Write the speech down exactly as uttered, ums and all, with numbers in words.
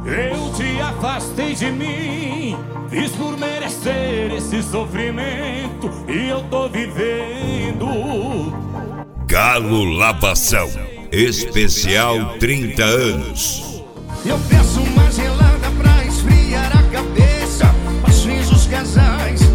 Eu te afastei de mim, fiz por merecer esse sofrimento e eu tô vivendo. Galo Lavação, especial trinta anos. Eu peço uma gelada pra esfriar a cabeça, mas fiz os casais